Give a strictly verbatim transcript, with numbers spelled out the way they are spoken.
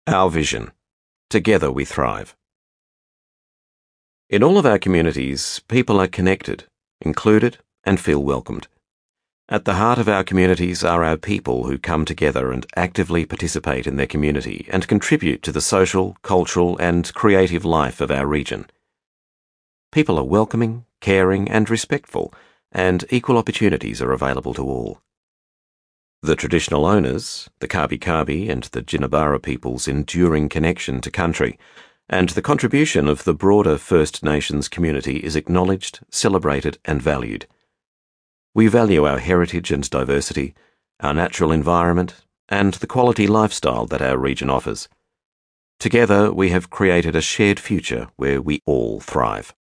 Our vision. Together we thrive. In all of our communities, people are connected, included, and feel welcomed. At the heart of our communities are our people who come together and actively participate in their community and contribute to the social, cultural, and creative life of our region. People are welcoming, caring, and respectful, and equal opportunities are available to all. The traditional owners, the Kabi Kabi and the Jinnabara people's enduring connection to country, and the contribution of the broader First Nations community is acknowledged, celebrated, and valued. We value our heritage and diversity, our natural environment, and the quality lifestyle that our region offers. Together, we have created a shared future where we all thrive.